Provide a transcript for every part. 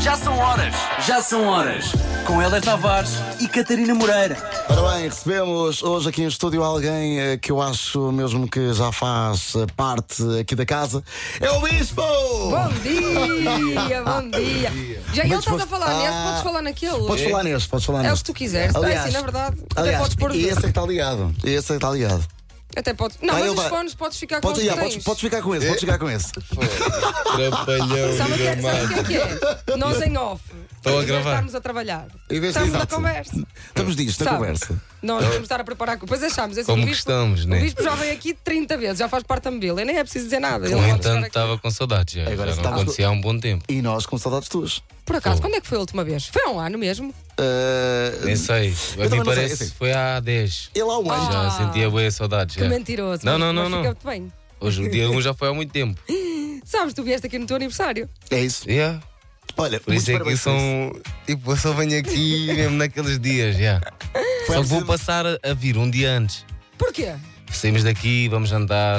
Já são horas. Já são horas. Com Héler Tavares e Catarina Moreira. Ora bem, recebemos hoje aqui em estúdio alguém que eu acho mesmo que já faz parte aqui da casa. É o Bispo! Bom dia, bom dia. Já ele estás a falar nesse, podes falar naquele. Podes falar neste, podes falar É o neste. que tu quiseres. Aliás, assim, na verdade, até Aliás, podes pôr. esse é que está ligado. Esse é que está ligado. Até podes. Não, mas os fones podes ficar com os que tens. Podes ficar com esse, podes ficar com esse. Trapalhão, Sabe o que é? Nós em off. Estou a em vez de gravar. estarmos a trabalhar. Em vez de- Estamos na exato. conversa. Estamos disto, na Sabe? conversa. Nós vamos estar a preparar. Depois achamos assim, Como o que Bispo, estamos, né? O Bispo já veio aqui 30 vezes, já faz parte da mobília. Nem é preciso dizer nada. Ele No pode entanto, estar aqui. estava com saudades já. Agora Já não estamos- acontecia há um bom tempo. E nós com saudades tuas. Por acaso, quando é que foi a última vez? Foi há um ano mesmo? Nem sei. A também mim não sei, parece assim. que foi há 10. Ele há um ano. Já sentia boas saudades. Que já. mentiroso. Não, mas- não, mas não, fica-te bem. Hoje o dia 1 já foi há muito tempo. Sabes, tu vieste aqui no teu aniversário. É isso. Yeah. Olha, Por isso é que eu sou tipo, eu só venho aqui mesmo naqueles dias. já. Só vou passar a vir um dia antes. Porquê? Saímos daqui, vamos jantar.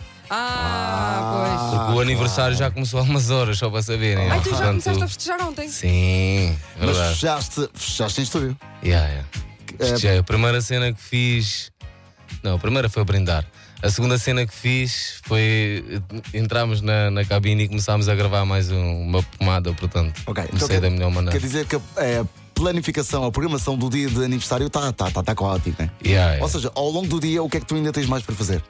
Pois. O aniversário já começou há umas horas, só para saberem. Ai, tu já Portanto, começaste a festejar ontem. Sim, Mas verdade. fechaste em estúdio. Yeah. Festejei. A primeira cena que fiz. Não, a primeira foi a brindar. A segunda cena que fiz foi. Entramos na cabine e começámos a gravar mais uma pomada, portanto. Ok, Comecei da melhor maneira. Quer dizer que a planificação, a programação do dia de aniversário está caótica, né? Yeah. Ou seja, ao longo do dia, o que é que tu ainda tens mais para fazer?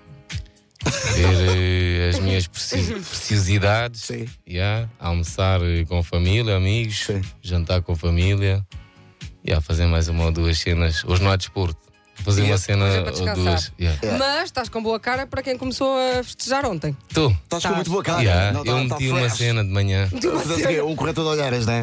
Ter as minhas preciosidades. Sim. Yeah. Almoçar com a família, amigos. Sim. Jantar com a família. Fazer mais uma ou duas cenas. Hoje não há desporto. Fazer uma cena Hoje é para ou descansar. duas. Mas estás com boa cara para quem começou a festejar ontem. Tu. Estás com muito boa cara. Não, Eu tá meti uma fresh. cena de manhã. Fizeste o quê? Um corretor de olhares, né?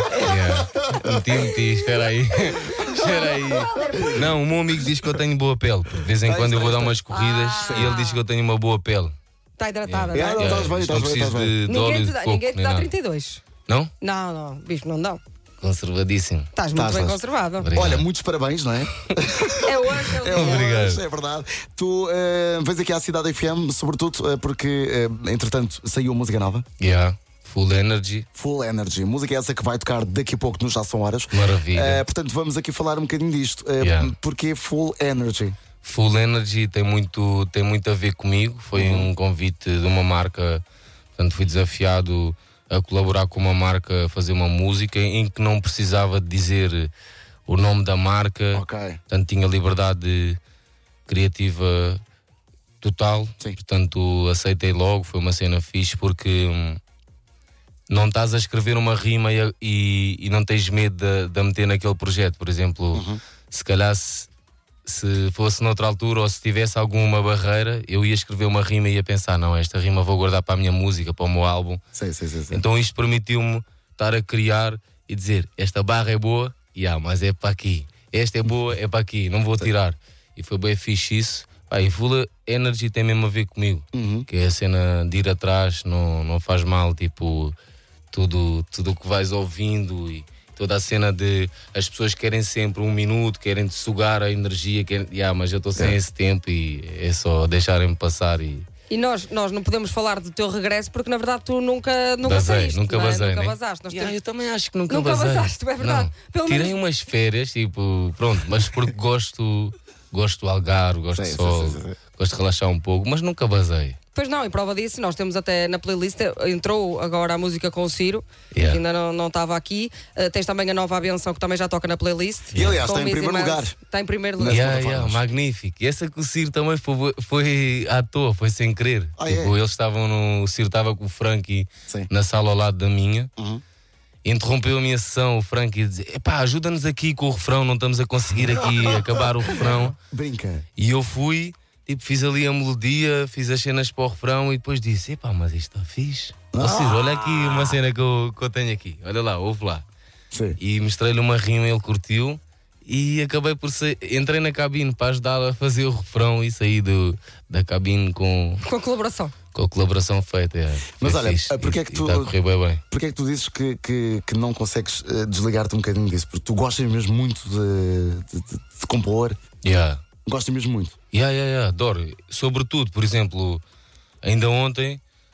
Meti, espera aí. Espera aí. Não, o meu amigo diz que eu tenho boa pele. De vez em quando eu vou dar umas corridas e ele diz que eu tenho uma boa pele. Está hidratada, Yeah. não é? Estás bem, Não estás bem, preciso estás bem. de óleo de coco, Ninguém te nem dá nada. 32. Não? Não, bicho, não dá. Conservadíssimo. Estás muito bem Estás. conservado. Obrigado. Olha, muitos parabéns, não é? É hoje, é o dia. Obrigado. É verdade. Tu vens aqui à Cidade FM, sobretudo porque, entretanto, saiu música nova. Full energy. Full Energy. Música essa que vai tocar daqui a pouco nos Já São Horas. Maravilha. Portanto, vamos aqui falar um bocadinho disto. Porque Full Energy. Full Energy tem muito a ver comigo. Foi um convite de uma marca. Portanto, fui desafiado a colaborar com uma marca, a fazer uma música em que não precisava de dizer o nome da marca. Ok. Portanto, tinha liberdade criativa total. Sim. Portanto, aceitei logo. Foi uma cena fixe porque não estás a escrever uma rima e não tens medo de a meter naquele projeto. Por exemplo, se calhar se fosse noutra altura ou se tivesse alguma barreira, eu ia escrever uma rima e ia pensar, não, esta rima vou guardar para a minha música, para o meu álbum. Sim. Então isto permitiu-me estar a criar e dizer, esta barra é boa, mas é para aqui. Esta é boa, é para aqui, não vou tirar. E foi bem fixe isso. E Full Energy tem mesmo a ver comigo, que é a cena de ir atrás, não faz mal, tipo, tudo o que vais ouvindo e toda a cena de as pessoas querem sempre um minuto, querem te sugar a energia, mas eu estou sem esse tempo e é só deixarem-me passar e nós não podemos falar do teu regresso porque na verdade tu nunca basei, saíste, nunca não é? basei, Nunca né? vazaste. Nós temos- eu também acho que nunca Nunca basei. vazaste, é verdade. Não. Pelo Tirei menos- umas férias, tipo, pronto, mas porque gosto do Algarve, gosto de Sim, sol, sim. gosto de relaxar um pouco, mas nunca basei. Pois não, em prova disso, nós temos até na playlist, entrou agora a música com o Ciro, Yeah. que ainda não estava aqui. Tens também a nova Benção, que também já toca na playlist. E, aliás, Com está em Miss primeiro Imanz. lugar. Está em primeiro lugar. Nas plataformas. Magnífico. E essa que o Ciro também foi à toa, foi sem querer. É? Eles estavam o Ciro estava com o Frankie Sim. na sala ao lado da minha. Interrompeu a minha sessão, o Frankie, e dizia: epá, ajuda-nos aqui com o refrão, não estamos a conseguir aqui acabar o refrão. Brinca. E eu fui, tipo, fiz ali a melodia, fiz as cenas para o refrão e depois disse: epá, mas isto está fixe. Ó Ciro, olha aqui uma cena que eu tenho aqui, olha lá, ouve lá. Sim. E mostrei-lhe uma rima, ele curtiu e acabei por entrei na cabine para ajudá-lo a fazer o refrão e saí da cabine com Com a colaboração. a colaboração feita. Mas Foi olha, fixe. porque é que tu- Está a correr bem. Porquê é que tu dizes que não consegues desligar-te um bocadinho disso? Porque tu gostas mesmo muito de compor. Gostas mesmo muito. Adoro. Sobretudo, por exemplo, ainda ontem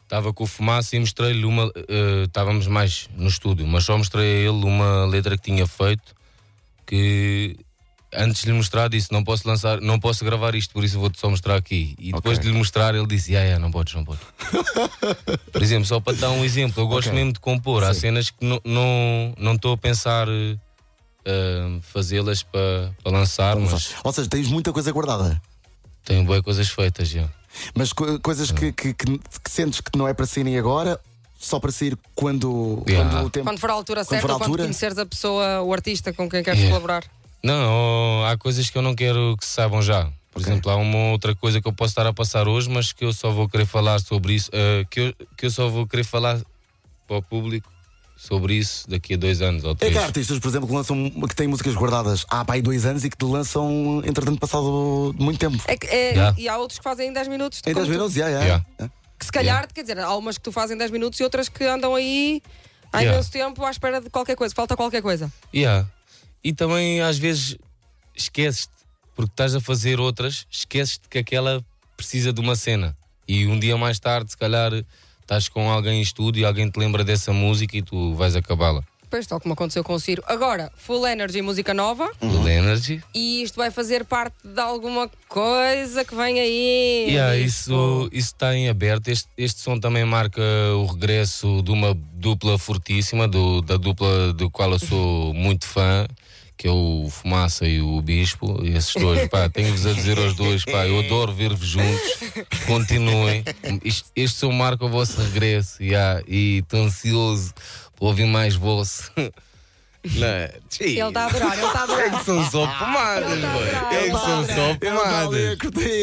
estava com o Fumaça e mostrei-lhe uma. Estávamos mais no estúdio, mas só mostrei a ele uma letra que tinha feito. Que antes de lhe mostrar, disse: não posso gravar isto, por isso vou-te só mostrar aqui. E depois de lhe mostrar, ele disse: não podes. Por exemplo, só para te dar um exemplo, eu gosto mesmo de compor. Há cenas que não estou a pensar fazê-las para lançar, mas Ou seja, tens muita coisa guardada. tenho boas coisas feitas já. Mas coisas que sentes que não é para saírem agora, só para sair quando o tempo. Quando for a altura Quando certa, for a ou quando altura? conheceres a pessoa, o artista com quem queres colaborar. Não, há coisas que eu não quero que se saibam já. Por exemplo, há uma outra coisa que eu posso estar a passar hoje, mas que eu só vou querer falar sobre isso, que eu só vou querer falar para o público sobre isso daqui a 2 anos ou 3. É que há artistas, por exemplo, que têm músicas guardadas há 2 anos e que te lançam, entretanto, passado muito tempo. E há outros que fazem em 10 minutos. Em 10 minutos, Que se calhar, quer dizer, há umas que tu fazes em 10 minutos e outras que andam aí há imenso tempo à espera de qualquer coisa. Falta qualquer coisa. E também às vezes esqueces-te, porque estás a fazer outras, esqueces-te que aquela precisa de uma cena. E um dia mais tarde, se calhar, estás com alguém em estúdio e alguém te lembra dessa música e tu vais acabá-la. Pois, tal como aconteceu com o Ciro. Agora, Full Energy, música nova. Full Energy. E isto vai fazer parte de alguma coisa que vem aí. Isso está em aberto. Este som também marca o regresso de uma dupla fortíssima, da dupla do qual eu sou muito fã, que é o Fumaça e o Bispo. E esses dois, tenho-vos a dizer aos dois, eu adoro ver-vos juntos. Continuem. Este som marca o vosso regresso. E estou ansioso para ouvir mais vosso. Ele está a adorar, É que são só pomadas, boy. É que são só pomadas.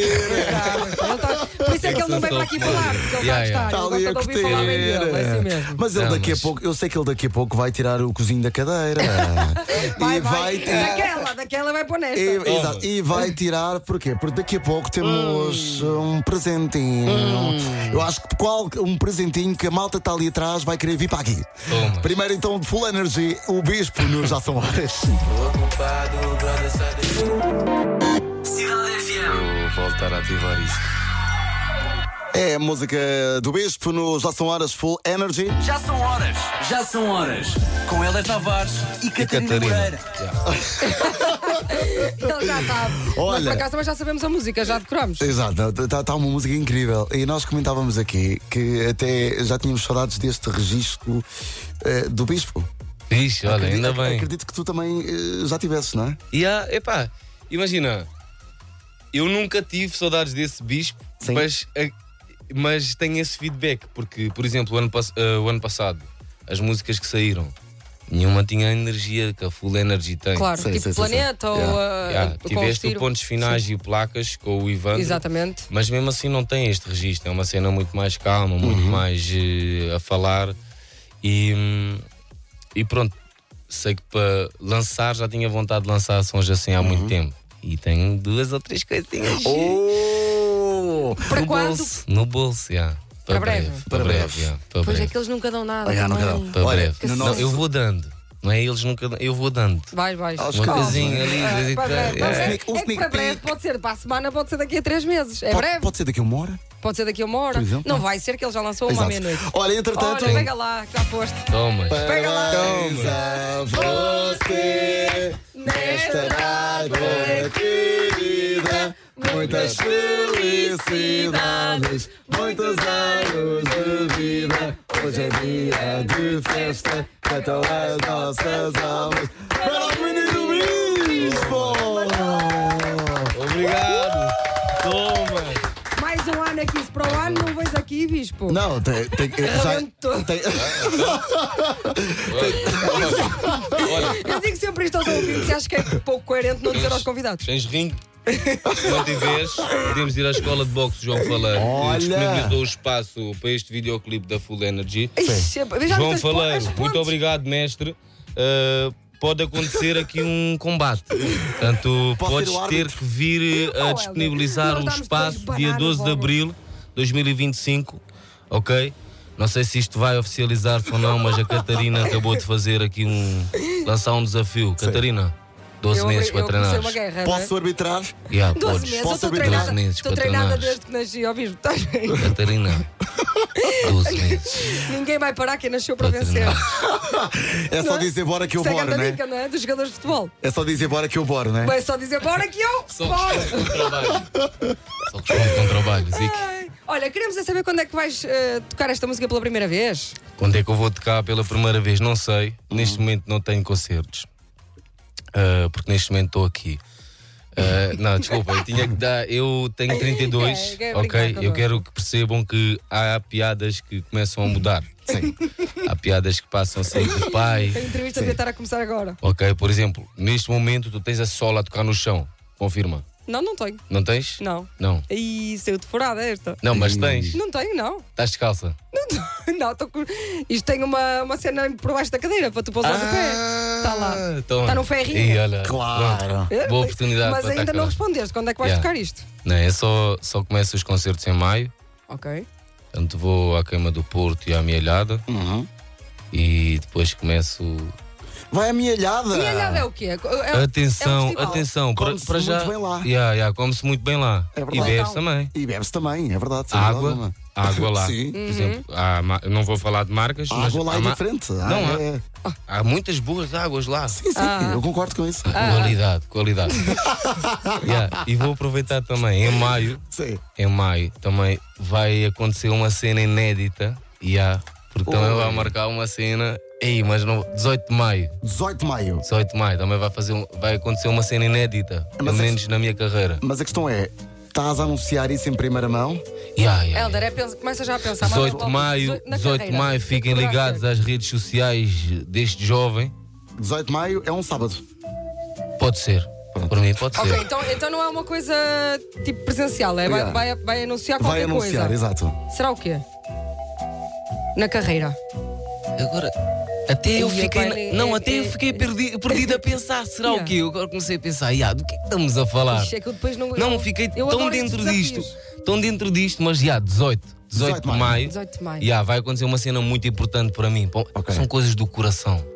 Por isso é que ele não vem para aqui falar, porque ele vai estar. Está ali Ele a gosta de ouvir falar bem dele, é assim mesmo. Mas ele daqui a pouco, eu sei que ele daqui a pouco vai tirar o cozinho da cadeira. Vai. Daquela vai pôr nesta. Exato. E vai tirar, porquê? Porque daqui a pouco temos um presentinho. Eu acho que um presentinho que a malta está ali atrás vai querer vir para aqui. Primeiro então de Full Energy, o Bispo no Já São Horas. Cidade FM. Vou voltar a ativar isto. É a música do Bispo no Já São Horas, Full Energy. Já são horas. Com Helder Tavares e Catarina Moreira. Ele já sabe. Olha. Mas por acaso também já sabemos a música, já decoramos. Exato, está uma música incrível. E nós comentávamos aqui que até já tínhamos saudades deste registro do Bispo. Vixe, olha, ainda bem. Acredito que tu também já tivesses, não é? Imagina, eu nunca tive saudades desse Bispo, mas tenho esse feedback, porque, por exemplo, o ano passado, as músicas que saíram, nenhuma tinha a energia que a Full Energy tem. Claro, Planeta ou tiveste o Pontos Finais e o Placas com o Ivan. Exatamente. Mas mesmo assim não tem este registro, é uma cena muito mais calma, muito mais a falar e pronto, sei que para lançar já tinha vontade de lançar sons assim há muito tempo e tenho 2 ou 3 coisinhas Para quando? no bolso, Para breve. Pois é que eles nunca dão nada. nunca dão. Para Olha, breve. no Não, nosso- eu vou dando. Não é eles nunca dão, eu vou dando. Vai. Uma coisinha ali. Para breve. É que sneak para breve peek. pode ser para a semana, pode ser daqui a 3 meses. É breve. Pode ser daqui a 1 hora. Pode ser daqui a 1 hora. Por exemplo. Não vai ser que ele já lançou uma à Exato. meia-noite. Olha, entretanto. Olha, pega lá, que já foste. Toma. Pega lá. Parabéns a você nesta data querida. Muitas felicidades, muitos anos de vida. Hoje é dia de festa, cantam as nossas almas. Para o menino Bispo! Obrigado. Toma. Mais um ano aqui, se para o ano não vens aqui, Bispo. Não, tem Arrebentou. Eu digo sempre isto aos ouvintes e acho que é pouco coerente não dizer aos convidados. Tens ringue? Se não tiveres, podemos ir à escola de boxe João Faleiro, Olha. que disponibilizou o espaço para este videoclipe da Full Energy. Já João viste Faleiro, as muito pontes? obrigado, mestre. Pode acontecer aqui um combate. Portanto, Posso podes ser o ter árbitro? que vir a Helder, disponibilizar nós o damos espaço três dia bananas 12 de logo. abril de 2025, ok? Não sei se isto vai oficializar-se ou não, mas a Catarina acabou de fazer aqui lançar um desafio. Catarina, 12 meses para Eu treinar. comecei uma guerra, não é? Posso arbitrar? 12 podes. meses, eu Posso estou arbitrar? treinada, 12 meses estou para treinada treinares. desde que nasci, ó Bispo, estás bem? Catarina, 12 meses. Ninguém vai parar quem nasceu para Para vencer. treinar. É só dizer bora que eu Isso é boro, grande né? dica, não é? Dos jogadores de futebol. É só dizer bora que eu boro, né? Vai só dizer bora que eu. Só Bora! responde com trabalho. Só responde com trabalho, Zico. Ai, olha, queremos é saber quando é que vais tocar esta música pela primeira vez. Quando é que eu vou tocar pela primeira vez? Não sei. Neste momento não tenho concertos. Porque neste momento estou aqui. Não, desculpa, eu tinha que dar. Eu tenho 32, É brincar ok? Eu connosco. quero que percebam que há piadas que começam a mudar. Sim. Há piadas que passam a sair do pai. A entrevista devia estar a começar agora. Ok, por exemplo, neste momento tu tens a sola a tocar no chão. Confirma. Não tenho. Não tens? Não. Não. Ih, saiu de furada esta. Não, mas tens. Não tenho, não. Estás descalça. Não, estou com. Isto tem uma cena por baixo da cadeira para tu pousar o pé. Está lá. Então, Está no ferrinho. Ih, olha, Claro. pronto. Boa oportunidade Mas para ainda estar não cá. respondeste. Quando é que vais Yeah. tocar isto? Não, é só começo os concertos em maio. Ok. Portanto, vou à Queima do Porto e à Amealhada. Uhum. E depois começo. Vai amealhada. E alhada é o quê? Atenção, festival. atenção, Come-se para já. muito bem lá. Come-se muito bem lá. É E verdade. bebe Então. também. E bebe-se também, é verdade. sem dúvida Água, alguma. água lá. Sim. Por exemplo, eu não vou falar de marcas, A mas água lá há é diferente. Não, é... há muitas boas águas lá. Sim, eu concordo com isso. Qualidade. Yeah, e vou aproveitar também, Sim. em maio também vai acontecer uma cena inédita. Porque também vai marcar uma cena. Mas no 18 de maio. 18 de maio. 18 de maio também vai acontecer uma cena inédita, pelo Mas é- menos na minha carreira. Mas a questão é, estás a anunciar isso em primeira mão? Helder, começa já a pensar. 18 de maio, na 18 de carreira. maio, fiquem Poderá ligados ser. às redes sociais deste jovem. 18 de maio é um sábado. Pode ser. Para mim pode Ok, ser. então não é uma coisa tipo presencial, é? Yeah. Vai anunciar Vai qualquer anunciar, coisa. exato. Será o quê? Na carreira. Agora, até eu Ai, fiquei. pai, Até eu fiquei perdido a pensar. Será Yeah. o quê? Eu agora comecei a pensar, do que é que estamos a falar? Ixi, é que eu depois não. Não, fiquei eu tão adoro dentro estes disto. desafios. Tão dentro disto, mas 18 de maio. 18 de maio. Vai acontecer uma cena muito importante para mim. Ok. São coisas do coração.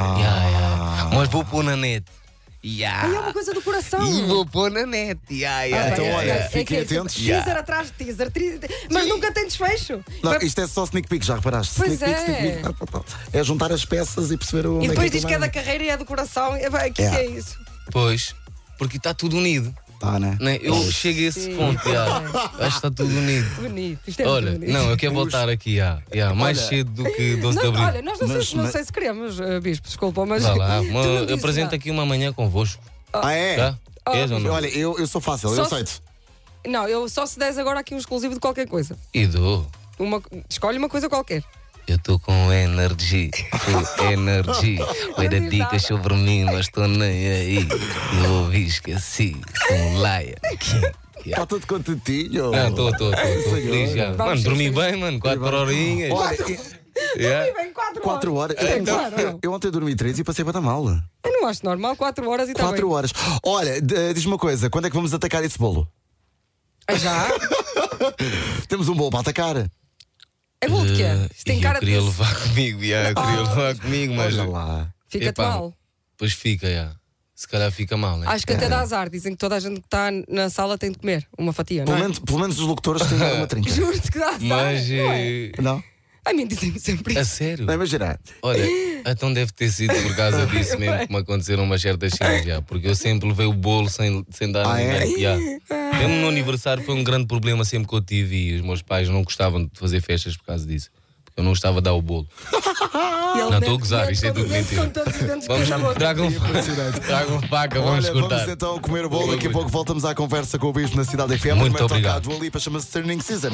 Mas vou pôr na net. Aí é uma coisa do coração. E vou pôr na net. Então, olha, fiquem isso, atentos. Teaser atrás de teaser, mas nunca tem desfecho. Não, Vai- isto é só sneak peek, já reparaste? Pois Sneak é. peek, sneak peek. É juntar as peças e perceber o. E depois diz que é da carreira e é do coração. O que é isso? Pois, porque está tudo unido. Tá, né? Né? Eu chego a esse Sim. ponto. Acho que está tudo unido. Bonito. Isto é Olha, muito bonito. não, eu quero voltar aqui. Mais Olha, cedo do que 12 de Não, abril. olha, nós não, Mas- sei, não sei se queremos, Bispo, desculpa, mas. Vá lá, tu não eu dizes apresento nada. aqui uma manhã convosco. Ah, é? Tá? Queres ou não? Olha, eu sou fácil, eu Só aceito. Não, eu só se des agora aqui um exclusivo de qualquer coisa. E dou. Escolhe uma coisa qualquer. Eu estou com energy. Energy. Vai dar diz dicas nada. sobre mim, mas estou nem aí. Eu ouvi, esqueci. Sou um laia. Está tudo contentinho. Não, estou feliz já. Vamos Mano, ser dormi felizes. bem, mano. 4 horinhas. Olha, Yeah. Bem, 4 4 horas. Eu ontem dormi 3 e passei para mal. Eu não acho normal, 4 horas e está 4 bem. horas. Olha, diz-me uma coisa, quando é que vamos atacar esse bolo? Já? Temos um bolo para atacar. É bolo de quê? Isto tem cara eu queria de. levar comigo, eu queria levar comigo, mas. Olha lá. Fica-te Epá, mal. Pois fica, se calhar fica mal, né? Acho que até dá azar. Dizem que toda a gente que está na sala tem de comer uma fatia, não é? Pelo menos os locutores têm uma trinca. Juro-te que dá azar. Mas. Não é? Não? A mim dizem sempre A isso. sério? Não imagina. Olha, então deve ter sido por causa disso mesmo que me aconteceram umas certas cenas já. Porque eu sempre levei o bolo sem dar a é? ninguém. Já. Mesmo no aniversário foi um grande problema sempre que eu tive e os meus pais não gostavam de fazer festas por causa disso. Porque eu não gostava de dar o bolo. E ele Não, estou a mete- gozar, mete isto é todo tudo o dedo mentira. com todos os dentes Vamos, na boca. tragam faca, vamos Olha, cortar. vamos então comer o bolo. Daqui a pouco voltamos à conversa com o Bispo na Cidade FM. Muito Primeiro obrigado. toca a Dua Lipa, chama-se Turning Season.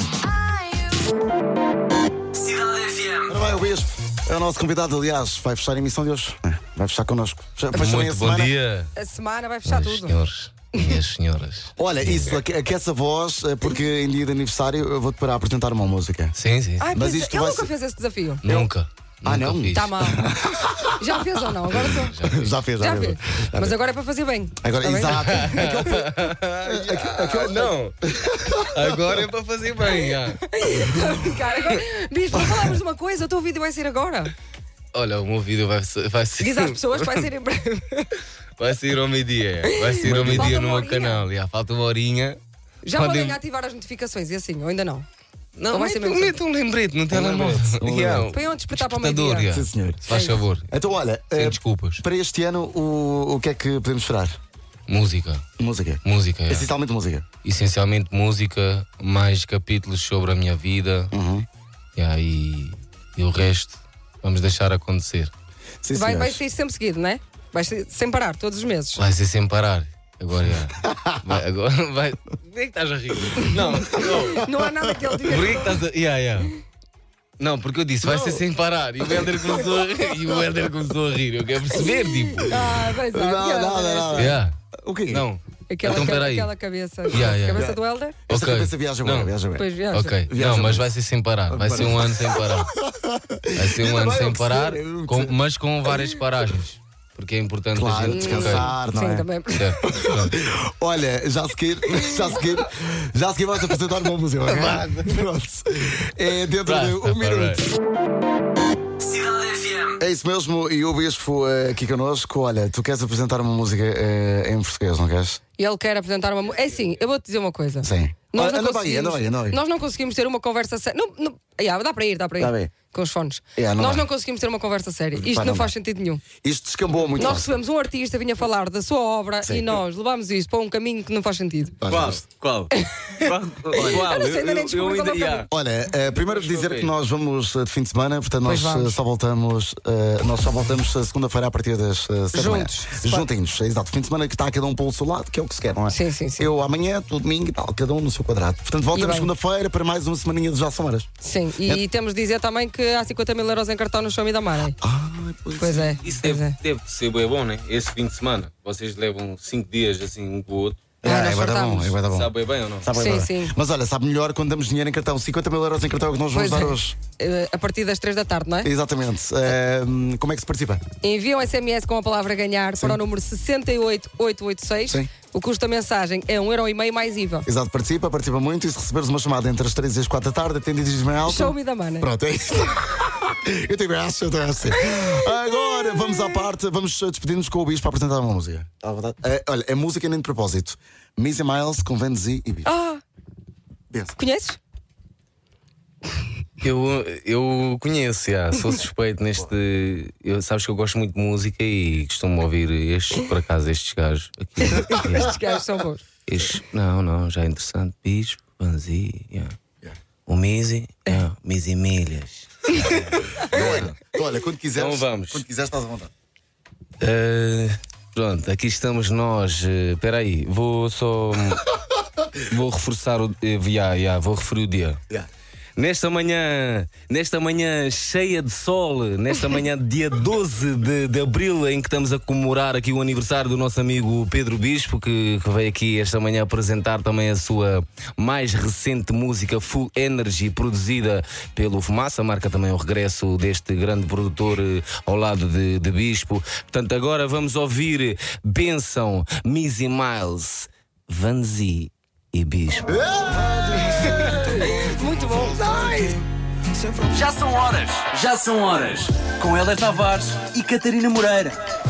Cidade FM. Ora bem, o Bispo é o nosso convidado, aliás, vai fechar a emissão de hoje. Vai fechar connosco. Fecha também a Muito bom semana. dia, A semana vai fechar meus tudo. senhores e minhas senhoras. Olha, isso, aquece a voz, porque em dia de aniversário eu vou-te parar a apresentar uma música. Sim, sim. Ai, Mas pois isto ele vai nunca ser- fez esse desafio. Nunca. Ah, Nunca não? fiz. Está mal. Já fez ou não? Agora estou. Já fez. Já fez. Mas agora é para fazer bem. Agora, Está bem? exato. Não. Agora é para fazer bem. Já. Cara, agora, Bispo, falamos de uma coisa, o teu vídeo vai ser agora. Olha, o meu vídeo vai ser. Diz às pessoas que vai ser em breve. Vai sair ao meio-dia. Vai sair ao meio-dia no meu canal. Falta uma horinha. Já podem ativar as notificações e assim, ou ainda não? Não, ou vai ser mesmo mete um lembrete no telemóvel. Põe onde despertar para o meio-dia. Sim, senhor. Se faz favor. Então, olha, Sem desculpas. para este ano, o que é que podemos esperar? Música. Música. Música, Essencialmente música. Essencialmente música, mais capítulos sobre a minha vida. E o resto vamos deixar acontecer. Sim, Vai ser sempre seguido, não é? Vai ser sem parar, todos os meses. Vai ser sem parar. Agora vai. Por que estás a rir? Não. Não há nada que ele diga. Por que estás a. Não, porque eu disse, vai ser sem parar. E o Helder começou a rir. Eu quero perceber, tipo. Pois é. Nada. O quê? Não. Aquela, Então, peraí. aquela cabeça. Yeah. Cabeça do Helder? Esta Ok. cabeça viaja bem, Não. viaja bem. Depois viaja. Ok. Viaja Não, mas muito. vai ser sem parar. Vai ser um ano sem parar. Vai ser um ano sem parar, mas com várias paragens. Porque é importante a Claro, gente descansar, não Sim, é? também. Certo. Pronto. Olha, já a seguir vais apresentar uma música, ok? Pronto. É dentro de um minuto. Cidade FM. É isso mesmo, e o Bispo aqui connosco. Olha, tu queres apresentar uma música em português, não queres? E ele quer apresentar uma. É assim, eu vou-te dizer uma coisa. Sim. Nós Olha, não anda bem, conseguimos- Nós não conseguimos ter uma conversa séria. Dá para ir. Tá bem. Com os fones. Não Nós dá. não conseguimos ter uma conversa séria. Isto Não não dá. faz sentido nenhum. Isto descambou muito. Nós recebemos um artista, vinha falar da sua obra Sim. e nós levámos isto para um caminho que não faz sentido. Qual? Eu não sei, ainda nem descobri qual é o caminho. Olha, primeiro dizer ok. que nós vamos de fim de semana, portanto Pois nós vamos. só voltamos segunda-feira a partir das 7 da manhã. Juntos. Juntinhos, exato. Fim de semana que está cada um pelo seu lado, que é o que se quer, não é? Sim. Eu amanhã, tu domingo e tal, cada um no seu quadrado. Portanto, voltamos bem. segunda-feira para mais uma semaninha de Já São Horas. Sim, e temos de dizer também que há 50 mil euros em cartão no Show Me da Money. Pois é. Isso pois é. deve ser bem bom, né? Esse fim de semana. Vocês levam 5 dias assim um com o outro. nós vai dar bom, fartamos. vai dar bom. Sabe bem ou não? Sabe Sim, bem. sim. Mas olha, sabe melhor quando damos dinheiro em cartão. 50 mil euros em cartão é o que nós vamos Pois dar é. hoje. A partir das 3 da tarde, não é? Exatamente. Como é que se participa? Enviam SMS com a palavra ganhar para o número 68886. Sim. O custo da mensagem é 1,5€ mais IVA. Exato, participa muito. E se receberes uma chamada entre as 3 e as 4 da tarde, atende e diz bem alto. Show Me da Money. Pronto, é isso. Eu tenho essa. Agora vamos à parte, vamos despedir-nos com o Bispo para apresentar uma música. Está à vontade? Olha, é música nem de propósito. Missy Miles com Vanzi e Bispo. Pensa. Conheces? Eu conheço, sou suspeito neste. Sabes que eu gosto muito de música e costumo ouvir por acaso, estes gajos aqui. Estes gajos são bons. Não, já é interessante. Bispo, Vanzi, o Mizzy, Mizzy Milhas. Olha, quando quiseres. Então vamos. Quando quiseres, estás à vontade. Pronto, aqui estamos nós. Espera aí, vou reforçar o. Vou referir o dia. Nesta manhã cheia de sol, nesta manhã dia 12 de abril, em que estamos a comemorar aqui o aniversário do nosso amigo Pedro Bispo, que veio aqui esta manhã apresentar também a sua mais recente música Full Energy, produzida pelo Fumaça, marca também o regresso deste grande produtor ao lado de Bispo. Portanto, agora vamos ouvir Benção, Missy Miles, Vanzi e Bispo. Muito bom. Já são horas. Com Helder Tavares e Catarina Moreira.